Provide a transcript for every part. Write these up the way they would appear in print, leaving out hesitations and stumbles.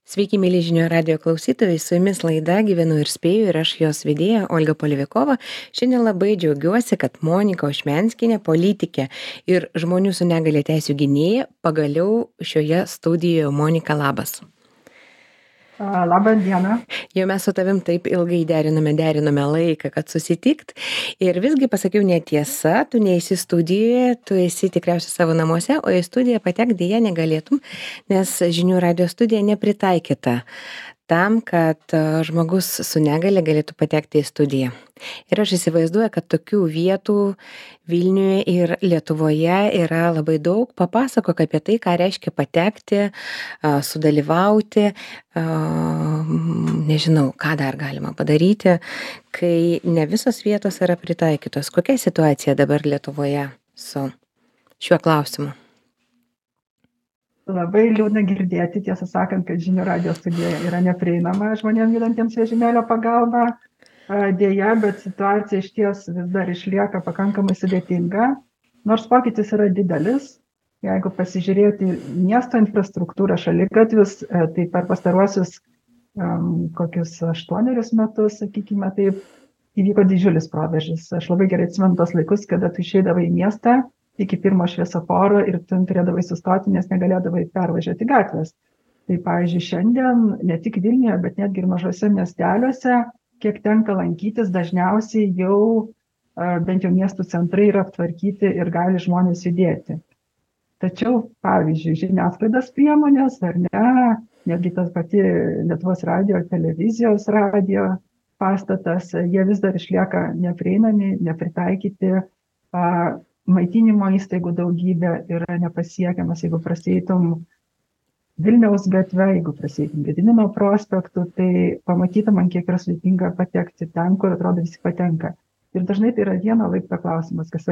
Sveiki, mėly žinių radio klausytojai, su jumis laida Gyvenu ir spėju ir aš jos vedėja Olga Polivikova. Šiandien labai džiaugiuosi, kad Monika Ušmenskinė, politikė ir žmonių su negalia teisių gynėja, pagaliau šioje studijoje. Monika, labas. Labą dieną. Jau mes su tavim taip ilgai derinome laiką, kad susitikt. Ir visgi pasakiau netiesa, tu neisi studijoje, tu esi tikriausiai savo namuose, o į studiją patek dėja negalėtum, nes žinių radio studija nepritaikyta tam, kad žmogus su negalia galėtų patekti į studiją. Ir aš įsivaizduoju, kad tokių vietų Vilniuje ir Lietuvoje yra labai daug. Papasakok apie tai, ką reiškia patekti, sudalyvauti, nežinau, ką dar galima padaryti, kai ne visos vietos yra pritaikytos. Kokia situacija dabar Lietuvoje su šiuo klausimu? Labai liūdna girdėti, tiesą sakant, kad žinių radio studija yra neprieinama žmonėms judantiems vežimėlio pagalba. Deja, bet situacija iš ties vis dar išlieka pakankamai sudėtinga, nors pokytis yra didelis. Jeigu pasižiūrėti miesto infrastruktūrą, šaligatvius, tai per pastaruosius kokius 8 metus, sakykime taip, įvyko didžiulis proveržis. Aš labai gerai atsimenu tos laikus, kada tu išeidavai į miestą iki pirmo šviesoforo ir tu turėdavai sustoti, nes negalėdavai pervažiuoti gatvės. Tai, pavyzdžiui, šiandien ne tik Vilniuje, bet netgi ir mažose miesteliuose, kiek tenka lankytis, dažniausiai jau bent jau miestų centrai yra aptvarkyti ir gali žmonės judėti. Tačiau, pavyzdžiui, žiniasklaidos priemonės, ar ne, netgi tas pati Lietuvos radijo ir televizijos radijo pastatas, jie vis dar išlieka neprieinami, nepritaikyti. Maitinimo įstaigų daugybė yra nepasiekiamas. Jeigu prasieitum Vilniaus gatve, jeigu prasieitum Gedimino prospektu, tai pamatytum, man kiek yra sudėtinga patekti ten, kur atrodo visi patenka. Ir dažnai tai yra vieno laipto klausimas, kas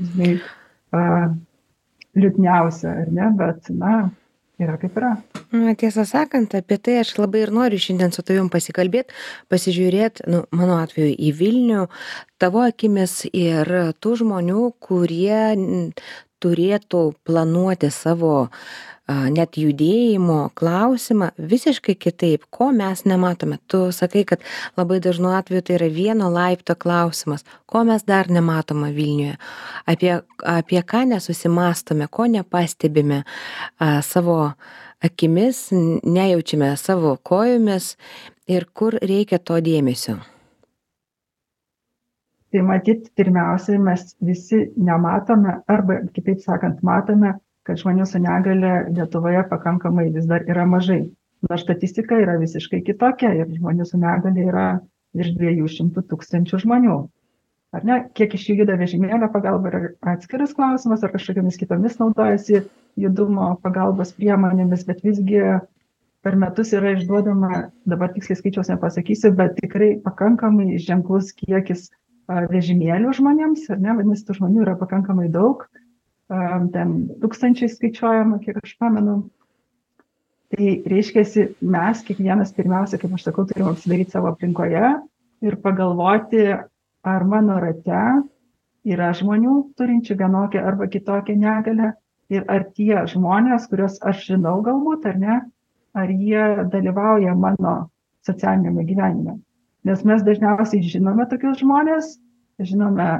liūdniausia, ar ne, bet, yra kaip yra. Tiesą sakant, apie tai aš labai ir noriu šiandien su tavim pasikalbėti, pasižiūrėti, mano atveju į Vilnių, tavo akimis ir tų žmonių, kurie turėtų planuoti savo net judėjimo klausimą visiškai kitaip, ko mes nematome. Tu sakai, kad labai dažnu atveju tai yra vieno laipto klausimas, ko mes dar nematome Vilniuje, apie ką nesusimastome, ko nepastebime savo akimis, nejaučiame savo kojomis ir kur reikia to dėmesio. Tai matyt, pirmiausiai mes visi nematome, arba kitaip sakant, matome, kad žmonių su negalia Lietuvoje pakankamai vis dar yra mažai. Nors statistika yra visiškai kitokia ir žmonių su negalia yra virš 200 000 žmonių. Ar ne? Kiek iš jų juda vežimėlio pagalba yra atskiras klausimas, ar kažkokiamis kitomis naudojasi judumo pagalbos priemonėmis, bet visgi per metus yra išduodama, dabar tiksliai skaičiaus nepasakysiu, bet tikrai pakankamai ženklus kiekis vežimėlių žmonėms, ar ne? Vadinasi, tų žmonių yra pakankamai daug. Ten tūkstančiai skaičiuojama, kiek aš pamenu. Tai reiškiasi, mes kiekvienas pirmiausia, kaip aš sakau, turim apsidaryti savo aplinkoje ir pagalvoti, ar mano rate yra žmonių turinčių vienokią arba kitokią negalią ir ar tie žmonės, kuriuos aš žinau galbūt, ar ne, ar jie dalyvauja mano socialinėme gyvenime. Nes mes dažniausiai žinome tokius žmonės, žinome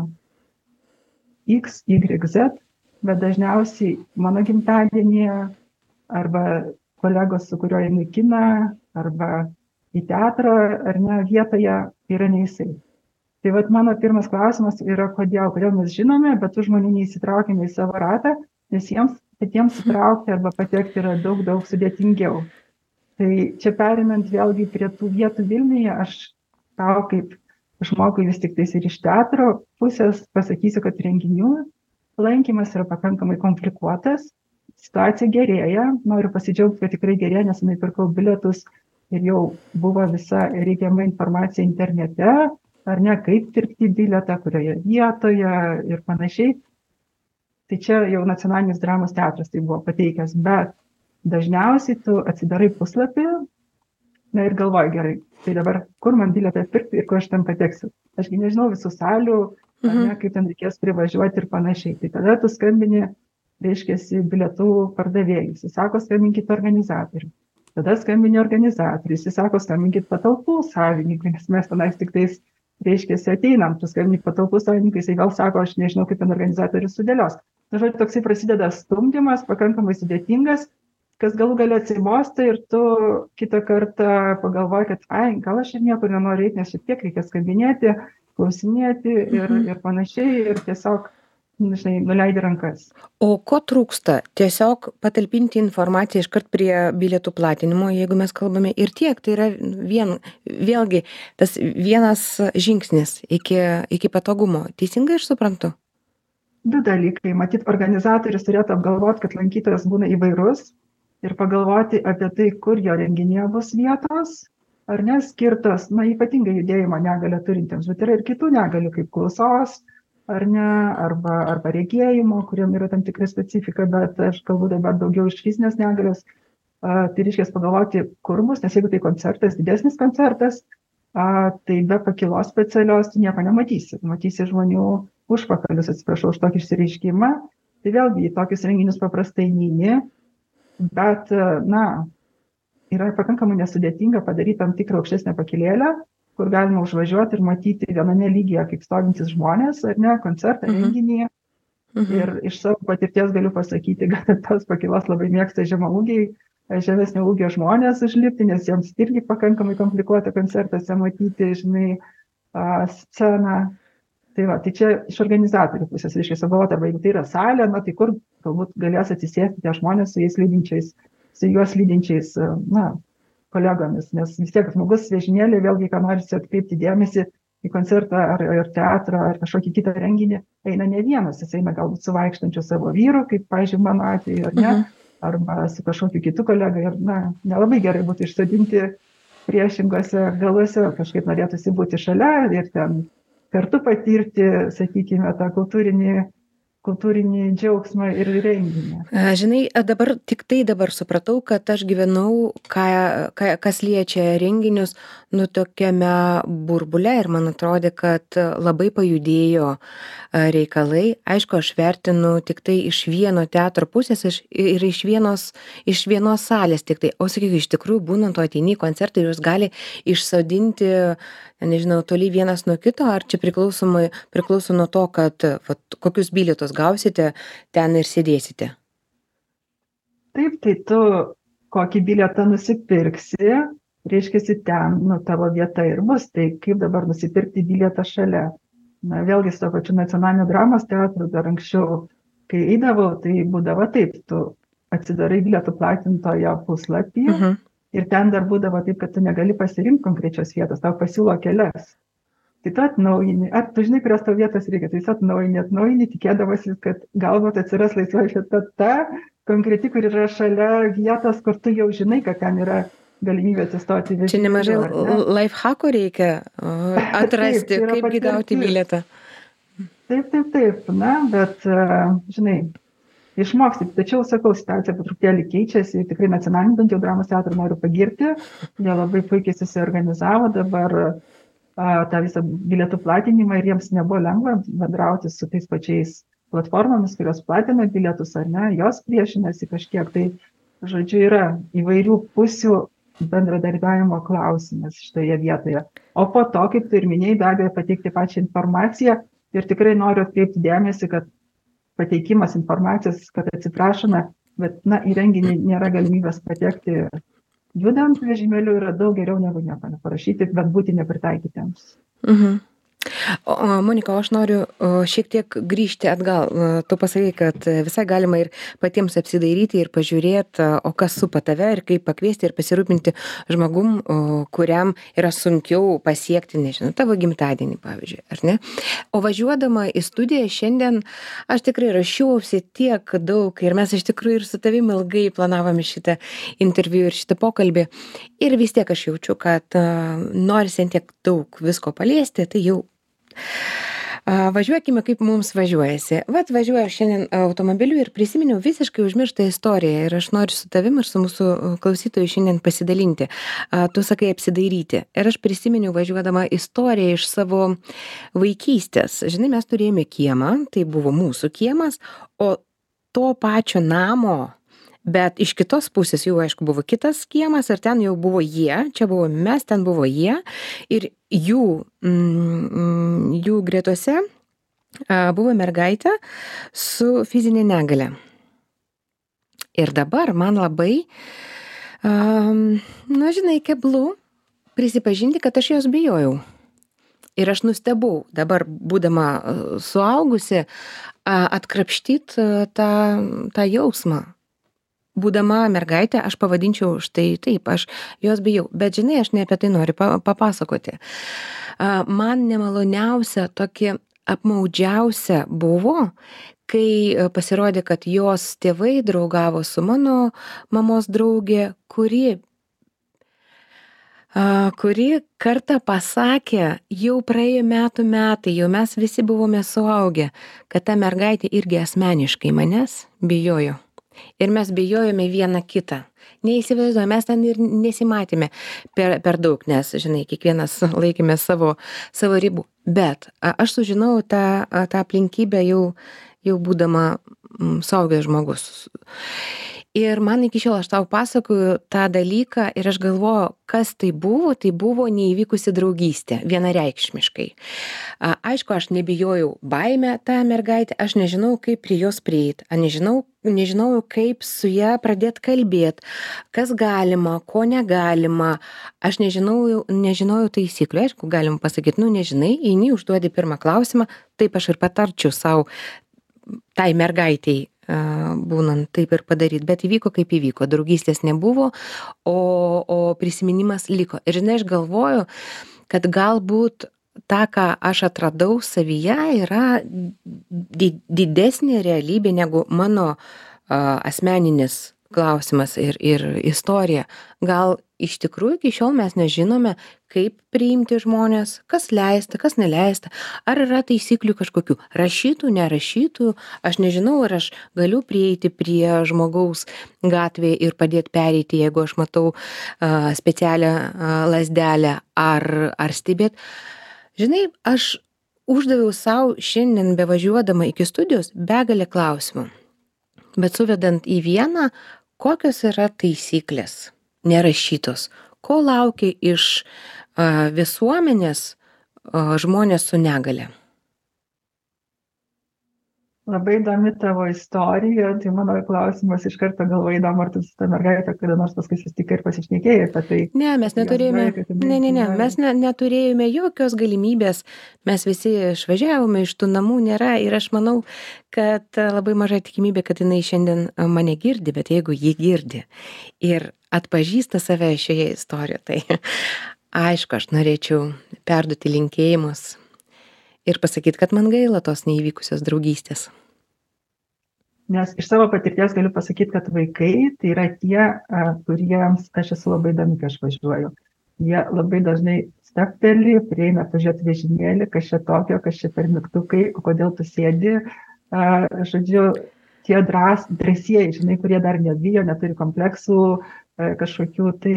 X, Y, Z, bet dažniausiai mano gimtadienyje arba kolegos, su kuriuo einu į kiną, arba į teatrą, ar ne, vietoje yra ne jisai. Tai vat mano pirmas klausimas yra, kodėl mes žinome, bet tų žmonių neįsitraukime į savo ratą, nes jiems patiems įtraukti arba patekti yra daug sudėtingiau. Tai čia perinant vėlgi prie tų vietų Vilniuje, aš tau kaip žmogui vis tik tais ir iš teatro pusės pasakysiu, kad renginių lankymas yra pakankamai komplikuotas, situacija gerėja, noriu pasidžiaugti, kad tikrai gerėja, nes pirkau bilietus ir jau buvo visa reikiama informacija internete, ar ne, kaip pirkti bilietą, kurioje vietoje ir panašiai. Tai čia jau Nacionalinis dramos teatras tai buvo pateikęs, bet dažniausiai tu atsidarai puslapį, ir galvoju, gerai, tai dabar kur man bilietą pirkti ir kur aš ten pateksiu. Ašgi nežinau visų salių, ar ne, kaip ten reikės privažiuoti ir panašiai. Tai tada tu skambini, reiškiasi, bilietų pardavėjus. Jis sako, skambinkite organizatoriui. tada skambini organizatoriui, jis sako, skambinkit patalpų savininkui, nes mes tenais tik tais, reiškia, ateinam, tu skambini patalpų savininkui, jisai vėl sako, aš nežinau, kaip ten organizatorius sudėlios. Na, žodžiu, toksai prasideda stumdymas, pakankamai sudėtingas, kas galų galia atsibosta ir tu kitą kartą pagalvoji, kad, gal aš ir niekur nenoriu eiti, nes šiek tiek reikia skambinėti, klausinėti ir panašiai, ir tiesiog, žinai, nuleidi rankas. O ko trūksta? Tiesiog patalpinti informaciją iškart prie bilietų platinimo, jeigu mes kalbame, ir tiek, tai yra vėlgi tas vienas žingsnis iki patogumo. Teisingai aš suprantu? Du dalykai. Matyt, organizatorius turėtų apgalvoti, kad lankytojas būna įvairus ir pagalvoti apie tai, kur jo renginėje bus vietos, ar ne, skirtos, ypatingai judėjimo negalę turintiems, bet yra ir kitų negalių, kaip klausos, ar ne, arba regėjimo, kuriem yra tam tikra specifika, bet aš kalbu dabar daugiau iš fizinės negalios. Tai reiškia pagalvoti, kur bus, nes jeigu tai koncertas, didesnis koncertas, tai be pakilos specialios tu nieko nematysi. Matysi žmonių užpakalius, atsiprašau už tokį išsireiškimą. Tai vėlgi į tokius renginius paprastai neini, bet, yra pakankamai nesudėtinga padaryti tam tikrą aukštesnę pakylėlę, kur galima užvažiuoti ir matyti viename lygyje, kaip stovintis žmonės, ar ne, koncertą, renginį. Ir iš savo patirties galiu pasakyti, kad tos pakylos labai mėgsta žemaūgiai, žemesnio ūgio žmonės užlipti, nes jiems irgi pakankamai komplikuota koncertuose matyti, žinai, sceną. Tai čia iš organizatorių pusės, reiškia, sugalvoti, arba jeigu tai yra salė, tai kur galbūt galės atsisėsti tie žmonės su juos lydinčiais, kolegomis, nes vis tiek žmogus vežinėlė, vėlgi, ką norisi atkreipti dėmesį į koncertą ar teatrą ar kažkokį kitą renginį, eina ne vienas, jis eina galbūt su vaikštančiu savo vyru, kaip, pavyzdžiui, mano atveju, ar ne, arba su kažkokiu kitu kolega, ir, nelabai gerai būtų išsodinti priešingose galuose, kažkaip norėtųsi būti šalia ir ten kartu patirti, sakykime, tą kultūrinį džiaugsmą ir renginį. Žinai, tik dabar supratau, kad aš gyvenau, kas liečia renginius, tokiame burbule, ir man atrodė, kad labai pajudėjo reikalai. Aišku, aš vertinu tik tai iš vieno teatro pusės ir iš vienos salės tik tai. O sakyk, iš tikrųjų, būnant to ateini į koncertą, jūs gali išsodinti, nežinau, toli vienas nuo kito, ar čia priklauso nuo to, kad kokius bilietus gausite, ten ir sėdėsite? Taip, tai tu kokį bilietą nusipirksi, reiškia, ten, tavo vieta ir bus. Tai kaip dabar nusipirkti bilietą šalia? Vėlgi su to pačiu Nacionalinio dramos teatru dar anksčiau, kai eidavau, tai būdavo taip, tu atsidarai bilietų platintojo puslapį. Ir ten dar būdavo taip, kad tu negali pasirinkti konkrečios vietos, tau pasiūlo kelias. Tai tu atnaujini, ar tu žinai, kurios tau vietos reikia, tai atnaujini, tikėdavasis, kad galbūt atsiras laisva vieta ta konkreti, kur yra šalia vietos, kur tu jau žinai, kad ten yra galimybė atsistoti. Čia nemažai lifehackų reikia atrasti, kaipgi gauti bilietą. Taip, bet, žinai, išmoksti. Tačiau, sakau, situacija po truputėlį keičiasi, tikrai Nacionalinį bent jau dramos teatrą noriu pagirti, jie labai puikiai susiorganizavo dabar tą visą bilietų platinimą ir jiems nebuvo lengva bendrauti su tais pačiais platformomis, kurios platina bilietus ar ne, jos priešinasi kažkiek, tai, žodžiu, yra įvairių pusių bendradarbiavimo klausimas šitoje vietoje. O po to, kaip tu ir minėjai, be abejo, pateikti pačią informaciją ir tikrai noriu atkreipti dėmesį, kad pateikimas informacijos, kad atsiprašome, bet, į renginį nėra galimybės patekti judant vežimėliu, yra daug geriau negu nieko neparašyti, bet būti nepritaikytiems. Monika, aš noriu šiek tiek grįžti atgal. Tu pasakai, kad visai galima ir patiems apsidairyti ir pažiūrėti, o kas supa tave ir kaip pakviesti ir pasirūpinti žmogum, kuriam yra sunkiau pasiekti, nežinau, tavo gimtadienį, pavyzdžiui, ar ne? O važiuodama į studiją šiandien, aš tikrai rašiausi tiek daug ir mes iš tikrųjų ir su tavimi ilgai planavome šitą interviu ir šitą pokalbį. Ir vis tiek aš jaučiu, kad norisi tiek daug visko paliesti, tai jau važiuokime, kaip mums važiuojasi. Vat važiuoju šiandien automobiliu ir prisiminiau visiškai užmirštą istoriją ir aš noriu su tavim ir su mūsų klausytoju šiandien pasidalinti. Tu sakai apsidairyti. Ir aš prisiminiau važiuodama istoriją iš savo vaikystės. Žinai, mes turėjome kiemą, tai buvo mūsų kiemas, o to pačio namo Bet iš kitos pusės jau, aišku, buvo kitas kiemas ir ten jau buvo jie, čia buvo mes, ten buvo jie ir jų gretose buvo mergaitė su fizinė negale. Ir dabar man labai, žinai, keblu prisipažinti, kad aš jos bijojau. Ir aš nustebau, dabar būdama suaugusi, atkrapštyti tą jausmą. Būdama mergaitė, aš pavadinčiau štai taip, aš jos bijau. Bet žinai, aš ne apie tai noriu papasakoti. Man nemaloniausia, tokia apmaudžiausia buvo, kai pasirodė, kad jos tėvai draugavo su mano mamos draugė, kuri kartą pasakė, jau praėjo metai, jau mes visi buvome suaugę, kad ta mergaitė irgi asmeniškai manęs bijojo. Ir mes bijojome vieną kitą. Neįsivaizduoju, mes ten ir nesimatėme per daug, nes, žinai, kiekvienas laikėme savo ribų. Bet aš sužinojau tą aplinkybę jau būdama suaugęs žmogus. Ir man iki šiol, aš tau pasakoju tą dalyką ir aš galvoju, kas tai buvo neįvykusi draugystė, vienareikšmiškai. Aišku, aš nebijojau baimę tą mergaitę, aš nežinau, kaip prie jos prieiti, nežinau, kaip su ja pradėti kalbėti, kas galima, ko negalima, aš nežinojau taisyklių, aišku, galim pasakyti, nežinai, eini, užduodi pirmą klausimą, taip aš ir patarčiau savo tai mergaitei, būnant taip ir padaryti, bet įvyko kaip įvyko, draugystės nebuvo, o prisiminimas liko. Ir žinai, aš galvoju, kad galbūt tą, ką aš atradau savyje, yra didesnė realybė negu mano asmeninis klausimas ir istorija. Gal iš tikrųjų iki šiol mes nežinome, kaip priimti žmonės, kas leista, kas neleista, ar yra taisyklių kažkokių, rašytų, nerašytų, aš nežinau, ar aš galiu prieiti prie žmogaus gatvėje ir padėti pereiti, jeigu aš matau specialią lazdelę, ar stebėt. Žinai, aš uždaviau savo šiandien bevažiuodama iki studijos begalę klausimų, bet suvedant į vieną, kokios yra taisyklės nerašytos, ko laukia iš visuomenės žmonės su negale. Labai įdomi tavo istorija, tai mano klausimas iš karto galvoje įdomu, ar tu su ta mergaitė kada nors paskui susitikai ir pasišnekėjai apie tai. Ne, mes neturėjome, mes neturėjome jokios galimybės, mes visi išvažiavome, iš tų namų nėra ir aš manau, kad labai maža tikimybė, kad jinai šiandien mane girdi, bet jeigu ji girdi ir atpažįsta save šioje istorijoje, tai aišku, aš norėčiau perduoti linkėjimus ir pasakyti, kad man gaila tos neįvykusios draugystės. Nes iš savo patirties galiu pasakyti, kad vaikai tai yra tie, kuriems aš esu labai įdomi, kai aš važiuoju. Jie labai dažnai stabteli, prieina pažiūrėti vežimėlį, kas čia tokio, kas čia per mygtukai, kodėl tu sėdi. Žodžiu, tie drąsieji, žinai, kurie dar nebijo, neturi kompleksų kažkokių, tai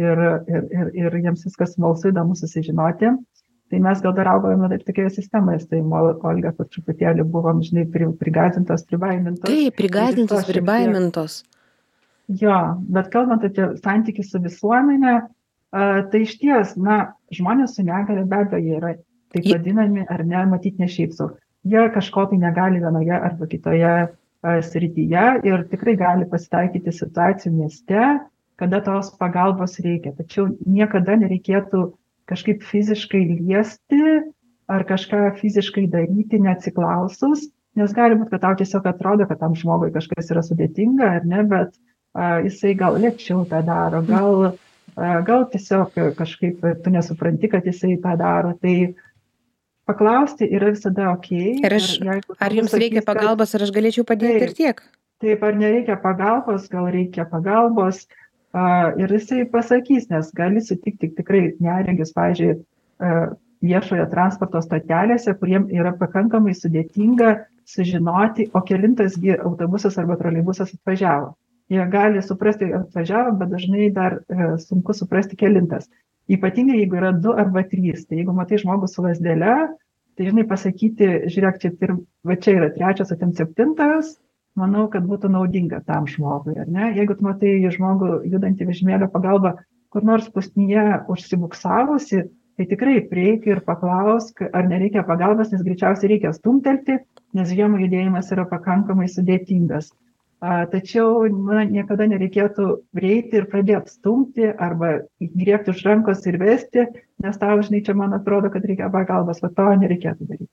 ir jiems viskas smalsu, įdomu susižinoti. Tai mes gal dar augome taip tokioje sistemoje, tai Olga, kad truputėlį buvom, žinai, prigąsdintos, pribaimintos. Taip, prigąsdintos, pribaimintos. Jo, bet kalbant apie santykį su visuomenė, tai išties, žmonės su negale be abejo jie yra taip vadinami, ar ne, matyti ne šiaip sau. Jie kažko tai negali vienoje arba kitoje srityje ir tikrai gali pasitaikyti situacijų mieste, kada tos pagalbos reikia. Tačiau niekada nereikėtų kažkaip fiziškai liesti ar kažką fiziškai daryti neatsiklausus, nes gali būti, kad tau tiesiog atrodo, kad tam žmogui kažkas yra sudėtinga, ar ne, bet jisai gal lėčiau tą daro, gal tiesiog kažkaip tu nesupranti, kad jisai tą daro. Tai paklausti yra visada okei. Ar jums reikia pagalbos, ar aš galėčiau padėti ir tiek? Taip, ar nereikia pagalbos, gal reikia pagalbos. Ir jisai pasakys, nes gali sutikti tikrai neregius, pavyzdžiui, viešojo transporto stotelėse, kuriem yra pakankamai sudėtinga sužinoti, o kelintasgi autobusas arba troleibusas atvažiavo. Jie gali suprasti, atvažiavo, bet dažnai dar sunku suprasti kelintas. Ypatingai, jeigu yra 2 arba 3. Tai jeigu matai žmogus su lazdele, tai žinai pasakyti, žiūrėk, čia yra 3, o ten 7, manau, kad būtų naudinga tam žmogui, ar ne? Jeigu tu matai žmogų judantį vežimėlio pagalba, kur nors pusnyje užsibuksavusi, tai tikrai prieik ir paklausk, ar nereikia pagalbos, nes greičiausiai reikia stumtelti, nes žiemų judėjimas yra pakankamai sudėtingas. Tačiau niekada nereikėtų prieiti ir pradėti stumti arba griebti už rankos ir vesti, nes tau, žinai, čia man atrodo, kad reikia pagalbos, o to nereikėtų daryti.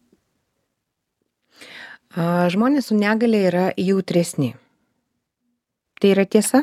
Žmonės su negale yra jautresni. Tai yra tiesa?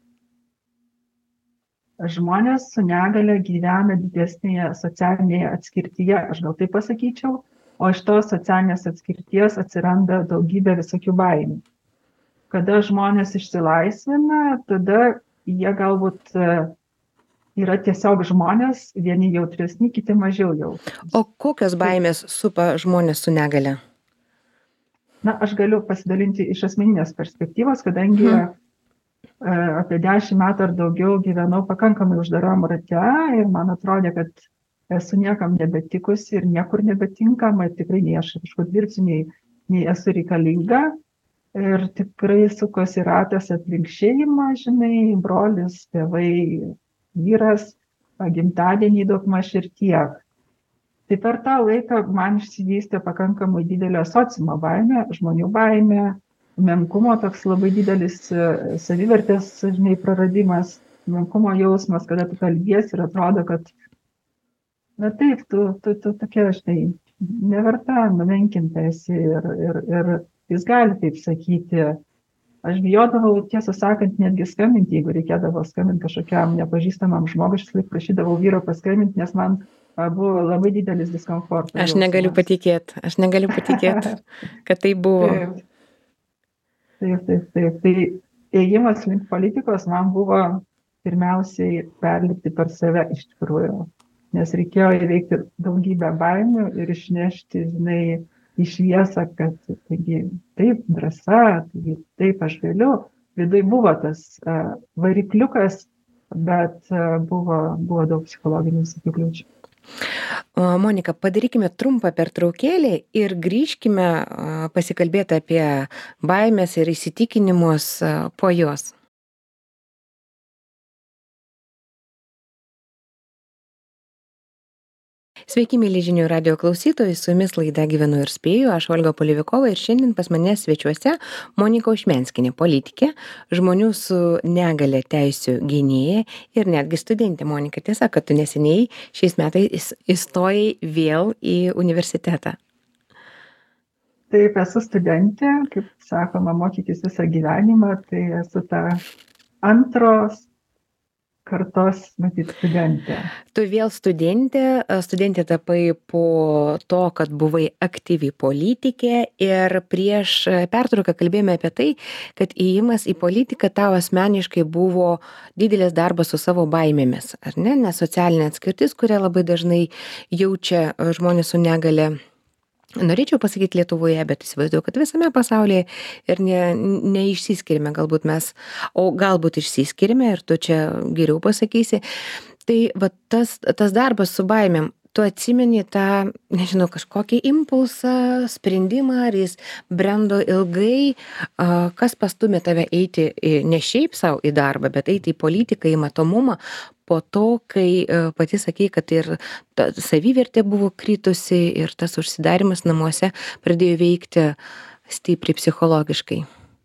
Žmonės su negale gyvena didesnėje socialinėje atskirtyje, aš gal taip pasakyčiau, o iš tos socialinės atskirties atsiranda daugybė visokių baimių. Kada žmonės išsilaisvina, tada jie galbūt yra tiesiog žmonės, vieni jautresni, kiti mažiau jautrūs. O kokios baimės supa žmonės su negale? Na, aš galiu pasidalinti iš asmeninės perspektyvos, kadangi apie 10 metų ar daugiau gyvenau pakankamai uždaram rate ir man atrodė, kad esu niekam nebetikusi ir niekur nebetinkama, tikrai nei aš kažkur dirbsiu, nei esu reikalinga. Ir tikrai sukosi ratas aplink šeimą, žinai, brolis, tėvai, vyras, gimtadienį daugmaž ir tiek. Tai per tą laiką man išsivystė pakankamai didelė sociumo baimė, žmonių baimė, menkumo toks labai didelis savivertės, žinai, praradimas, menkumo jausmas, kada tu kalbiesi ir atrodo, kad, na taip, tu tokia, žinai, neverta, numenkinta esi ir jis gali taip sakyti. Aš bijodavau, tiesą sakant, netgi skambinti, jeigu reikėdavo skambinti kažkokiam nepažįstamam žmogui, aš laik prašydavau vyro paskambinti, nes man buvo labai didelis diskomfortas. Aš negaliu patikėti, kad tai buvo. Taip. Tai ėjimas link politikos man buvo pirmiausiai perlipti per save iš tikrųjų, nes reikėjo įveikti daugybę baimių ir išnešti, žinai, į šviesą, kad taigi, taip, drąsa, taigi, taip, aš galiu. Viduj buvo tas varikliukas, bet buvo daug psichologinių visokių kliūčių. Monika, padarykime trumpą pertraukėlę ir grįžkime pasikalbėti apie baimės ir įsitikinimus po jos. Sveiki, mėly žinių radijo klausytojai, su jumis laida Gyvenu ir spėju, aš Olga Polivikova ir šiandien pas mane svečiuose Monika Ušmenskinė, politikė, žmonių su negale teisių gynėja ir netgi studentė. Monika, tiesa, kad tu neseniai šiais metais įstojai vėl į universitetą. Taip, esu studentė, kaip sakoma, mokytis visą gyvenimą, tai esu ta antros kartos, matyt, studentė. Tu vėl studentė tapai po to, kad buvai aktyvi politikė ir prieš pertrauką kalbėjome apie tai, kad įėjimas į politiką tau asmeniškai buvo didelis darbas su savo baimėmis, ar ne? Nes socialinė atskirtis, kurią labai dažnai jaučia žmonės su negale. Norėčiau pasakyti Lietuvoje, bet įsivaizduoju, kad visame pasaulyje ir neišsiskirime, galbūt mes, o galbūt išsiskirime ir tu čia geriau pasakysi. Tai va, tas darbas su baimėm, tu atsimeni tą, nežinau, kažkokį impulsą, sprendimą, ar jis brendo ilgai, kas pastumė tave eiti ne šiaip savo į darbą, bet eiti į politiką, į matomumą, po to, kai pati sakei, kad ir ta savivertė buvo kritusi ir tas užsidarimas namuose pradėjo veikti stipriai psichologiškai.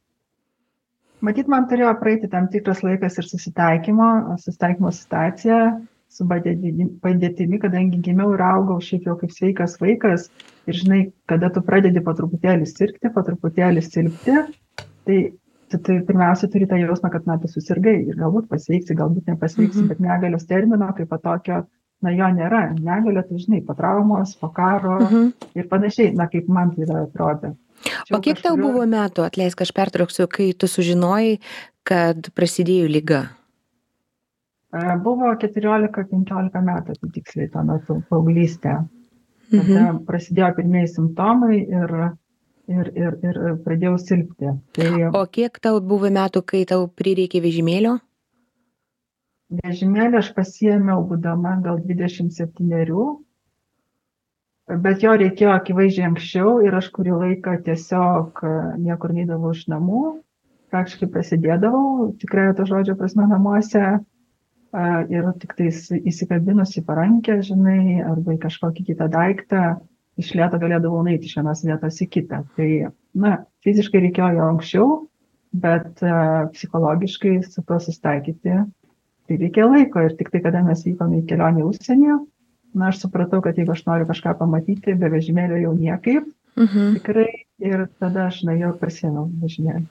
Matyt, man turėjo praeiti tam tikras laikas ir susitaikymo situacija su padėtimi, kadangi gimiau ir augau šiaip jau kaip sveikas vaikas ir žinai, kada tu pradedi po truputėlį sirgti, po truputėlį silpti, tai pirmiausia turi tą jausmą, kad tu susirgai ir galbūt pasveiksi, galbūt nepasveiksi, bet negalios termino kaip tokio, jo nėra. Negalio, tai žinai, po traumos, po karo ir panašiai, kaip man tai atrodė. O kiek tau buvo metų, atleisk, aš pertrauksiu, kai tu sužinojai, kad prasidėjo liga? Buvo 14-15 metų, tai tiksliai tuo metu, paauglystė. Tada prasidėjo pirmieji simptomai ir pradėjau silpti. O kiek tau buvo metų, kai tau prireikė vežimėlio? Vežimėlį aš pasiėmiau būdama gal 27. bet jo reikėjo akivaizdžiai anksčiau ir aš kurį laiką tiesiog niekur neidavau iš namų, praktiškai prasidėdavau, tikrai to žodžio prasme namuose ir tik tais įsikabinus į parankę, žinai, arba į kažkokį kitą daiktą, iš lėto galėdavau nueiti iš vienos vietos į kitą. Tai, fiziškai reikėjo jo anksčiau, bet psichologiškai su tuo susitaikyti, tai reikia laiko ir tik tai, kada mes vykome į kelionę į užsienį, aš supratau, kad jeigu aš noriu kažką pamatyti, be vežimėlio jau niekaip, tikrai, ir tada aš nuėjau pasiėmiau vežimėlį.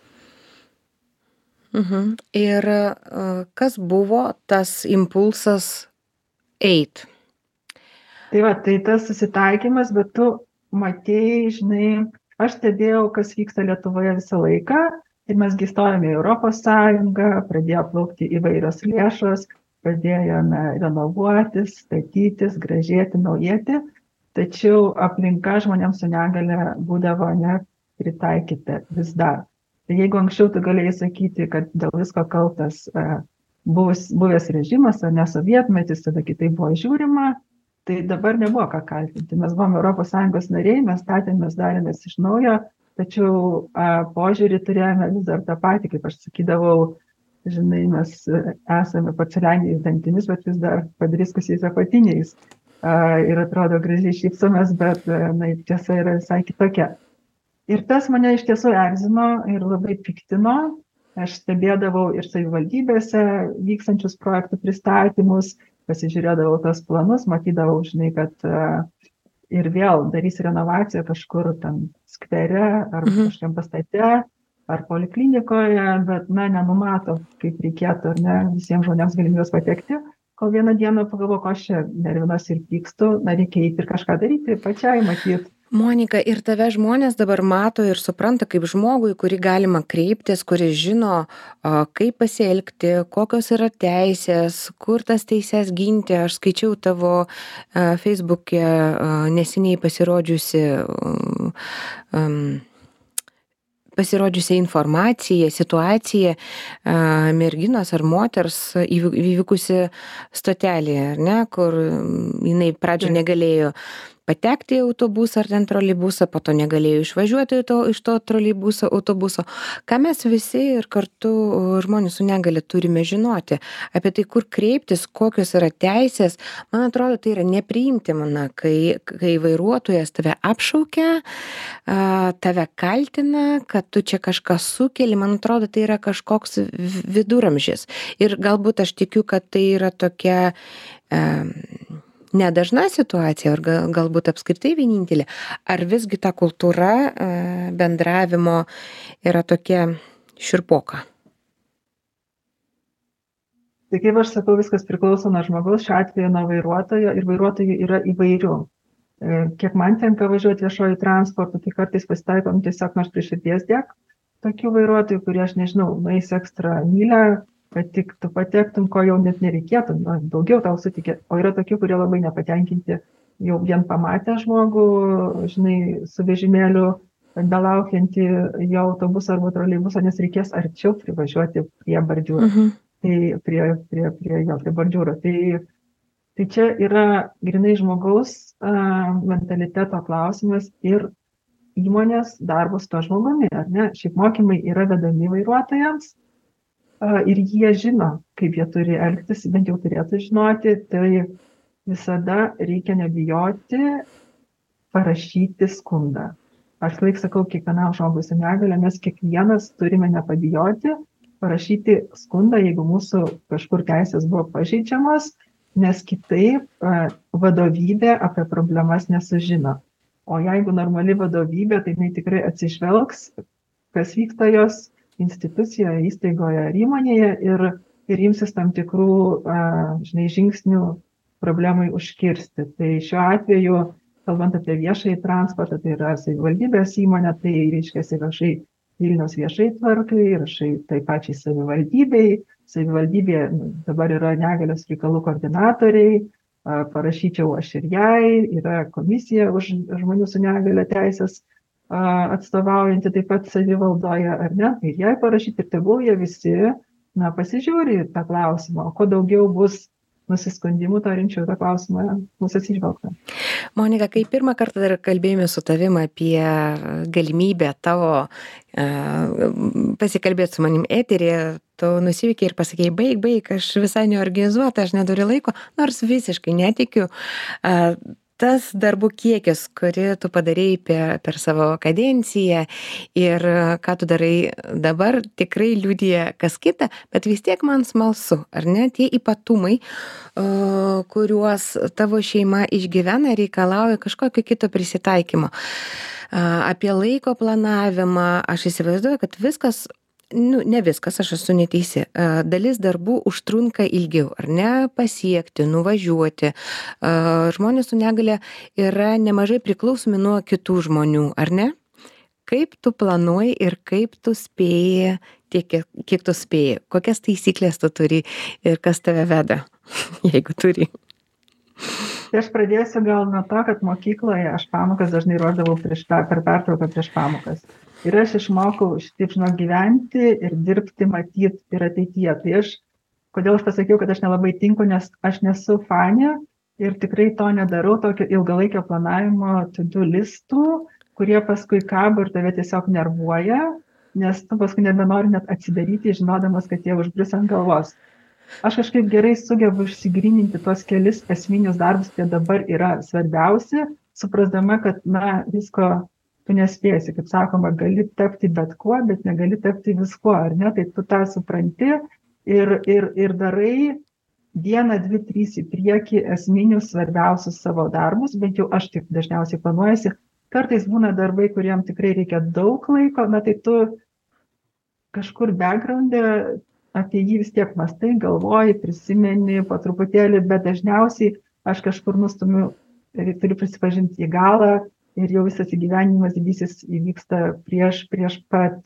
Ir kas buvo tas impulsas eit? Tai tas susitaikymas, bet tu matėjai, žinai, aš stebėjau, kas vyksta Lietuvoje visą laiką ir mes įstojome į Europos Sąjungą, pradėjo plaukti įvairios lėšos, pradėjome renovuotis, statytis, gražėti, naujėti, tačiau aplinka žmonėms su negale būdavo nepritaikyta vis dar. Tai jeigu anksčiau tu galėjai sakyti, kad dėl visko kaltas buvęs režimas ar ne sovietmetis, tada kitaip buvo žiūrima, tai dabar nebuvo ką kaltinti. Mes buvome Europos Sąjungos nariai, mes statėmės, darėmės iš naujo, tačiau požiūrį turėjome vis dar tą patį, kaip aš sakydavau, žinai, mes esame porcelianiniais dantimis, bet vis dar padriskusiais apatiniais. Ir atrodo gražiai šypsomės, bet tiesa yra visai kitokia. Ir tas mane iš tiesų erzino ir labai piktino. Aš stebėdavau ir savivaldybėse vykstančius projektų pristatymus, pasižiūrėdavau tos planus, matydavau, žinai, kad ir vėl darys renovaciją kažkur tam skvere ar kažkiam pastate ar poliklinikoje, bet nenumato, kaip reikėtų ar ne visiems žmonėms galimybės patekti. Kol vieną dieną pagalvojau, ko aš čia nervinuosi ir pykstu, reikia eiti ir kažką daryti, pačiai matyti. Monika, ir tave žmonės dabar mato ir supranta kaip žmogui, kurį galima kreiptis, kuris žino, kaip pasielgti, kokios yra teisės, kur tas teises ginti. Aš skaičiau tavo Facebook'e neseniai pasirodžiusią informaciją, situaciją merginos ar moters įvykusi stotelėje, ar ne, kur jinai pradžioje negalėjo patekti į autobusą ar ten troleibusą, po to negalėjo išvažiuoti iš to troleibuso, autobuso. Ką mes visi ir kartu žmonės su negalia turime žinoti apie tai, kur kreiptis, kokios yra teisės. Man atrodo, tai yra nepriimtina, kai vairuotojas tave apšaukia, tave kaltina, kad tu čia kažką sukeli. Man atrodo, tai yra kažkoks viduramžis. Ir galbūt aš tikiu, kad tai yra tokia nedažna situacija, ar galbūt apskritai vienintelė, ar visgi ta kultūra bendravimo yra tokia šiurpoka? Tai kaip aš sakau, viskas priklauso nuo žmogaus, šiuo atveju nuo vairuotojo, ir vairuotojų yra įvairių. Kiek man tenka važiuoti viešuoju transportu, tai kartais pasitaikom tiesiog nors prie širdies tiek tokių vairuotojų, kurie, aš nežinau, nueis ekstra mylę, kad tik tu patektum, ko jau net nereikėtų, daugiau tau sutikė. O yra tokių, kurie labai nepatenkinti, jau vien pamatę žmogų, žinai, su vežimėliu, belaukiantį jo autobusą arba troleibusą, nes reikės arčiau privažiuoti prie bordiūro. Tai prie bordiūro. Tai čia yra grinai žmogaus mentaliteto klausimas ir įmonės darbus to žmogumi, ar ne? Šiaip mokymai yra vedami vairuotojams, ir jie žino, kaip jie turi elgtis, bent jau turėtų žinoti, tai visada reikia nebijoti parašyti skundą. Aš laik sakau kiekvienam žmogui su negalia, mes kiekvienas turime nepabijoti parašyti skundą, jeigu mūsų kažkur teisės buvo pažeidžiamos, nes kitaip vadovybė apie problemas nesužino. O jeigu normali vadovybė, tai jinai tikrai atsižvelgs, kas vyksta jos institucijoje, įstaigoje ar įmonėje ir imsis tam tikrų, žingsnių problemai užkirsti. Tai šiuo atveju, kalbant apie viešąjį transportą, tai yra savivaldybės įmonė, tai reiškia rašai Vilniaus viešai tvarkai, rašai taip pačiai savivaldybei. Savivaldybė dabar yra negalios reikalų koordinatoriai, parašyčiau aš ir jai, yra komisija už žmonių su negalia teisės atstovaujanti taip pat savivaldoje, ar ne, ir jai parašyti, ir tegul jie visi, pasižiūri tą klausimą, o kuo daugiau bus nusiskundimų, to rimčiau tą klausimą bus atsižvelgta. Monika, kai pirmą kartą dar kalbėjome su tavim apie galimybę tavo pasikalbėti su manim eteryje, tu nusivykiai ir pasakei, baig, aš visai neorganizuota, aš neturiu laiko, nors visiškai netikiu. Tas darbų kiekis, kurį tu padarei per savo kadenciją ir ką tu darai dabar, tikrai liudija kas kita, bet vis tiek man smalsu, ar ne, tie ypatumai, kuriuos tavo šeima išgyvena, reikalauja kažkokio kito prisitaikymo. Apie laiko planavimą, aš įsivaizduoju, kad viskas, ne viskas, aš esu neteisi, dalis darbų užtrunka ilgiau, ar ne, pasiekti, nuvažiuoti. Žmonės su negalia yra nemažai priklausomi nuo kitų žmonių, ar ne? Kaip tu planuoji ir kaip tu spėji, tiek kiek tu spėji, kokias taisyklės tu turi ir kas tave veda, jeigu turi? Tai aš pradėsiu gal nuo to, kad mokykloje aš pamokas dažnai ruošdavau per pertrauką prieš pamokas. Ir aš išmokau šitaip gyventi ir dirbti, matyti ir ateityje. Tai kodėl aš pasakiau, kad aš nelabai tinku, nes aš nesu fanė ir tikrai to nedarau, tokio ilgalaikio planavimo to-do listų, kurie paskui kabo ir tave tiesiog nervuoja, nes tu paskui nebenori net atsidaryti, žinodamas, kad jie užbris ant galvos. Aš kažkaip gerai sugebu išsigryninti tuos kelis esminius darbus, kurie dabar yra svarbiausi, suprasdama, kad, visko tu nespėsi, kaip sakoma, gali tapti bet kuo, bet negali tapti viskuo, ar ne? Tai tu tą supranti ir darai 1, 2, 3 į priekį esminius svarbiausius savo darbus, bent jau aš taip dažniausiai planuojasi. Kartais būna darbai, kuriem tikrai reikia daug laiko, tai tu kažkur background'e apie jį vis tiek mąstai, galvoji, prisimeni po truputėlį, bet dažniausiai aš kažkur nustumiu ir turiu prisipažinti į galą ir jau visas įgyvenimas didysis įvyksta prieš pat,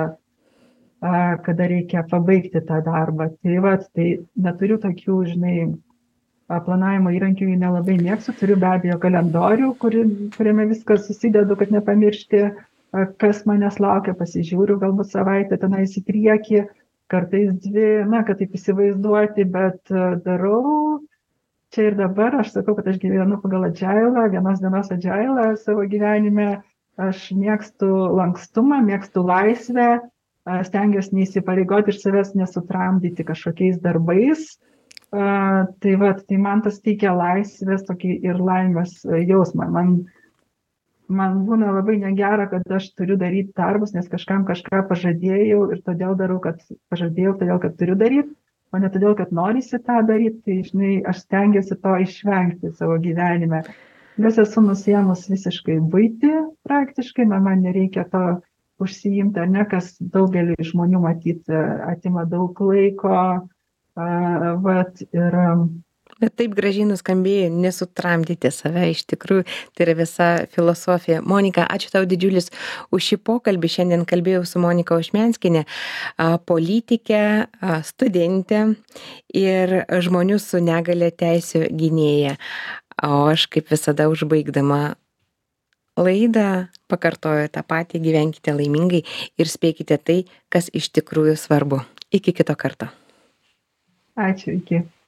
kada reikia pabaigti tą darbą. Tai neturiu tokių, planavimo įrankių, nelabai mėgstu, turiu be abejo kalendorių, kuriame viskas susidedu, kad nepamiršti, kas manęs laukia, pasižiūriu galbūt savaitę tenais į priekį, kartais 2, kad taip įsivaizduoti, bet darau čia ir dabar. Aš sakau, kad aš gyvenu pagal agilą, vienos dienos agilą savo gyvenime. Aš mėgstu lankstumą, mėgstu laisvę, stengiuosi neįsipareigoti ir savęs nesutramdyti kažkokiais darbais. Tai man tas teikia laisvės tokį ir laimės jausmą. Man būna labai negera, kad aš turiu daryti darbus, nes kažkam kažką pažadėjau ir todėl darau, kad pažadėjau, todėl kad turiu daryti, o ne todėl, kad norisi tą daryti. Tai, aš stengiuosi to išvengti savo gyvenime. Nes esu nusiėmus visiškai buitį praktiškai, man nereikia to užsiimti, ar ne, kas daugelį žmonių matyti atima daug laiko. Bet taip gražiai nuskambėjo, nesutramdyti save, iš tikrųjų, tai yra visa filosofija. Monika, ačiū tau didžiulis už šį pokalbį. Šiandien kalbėjau su Monika Ušmianskienė, politikė, studentė ir žmonių su negalia teisių gynėja. O aš, kaip visada, užbaigdama laidą, pakartoju tą patį: gyvenkite laimingai ir spėkite tai, kas iš tikrųjų svarbu. Iki kito karto. Ačiū, iki.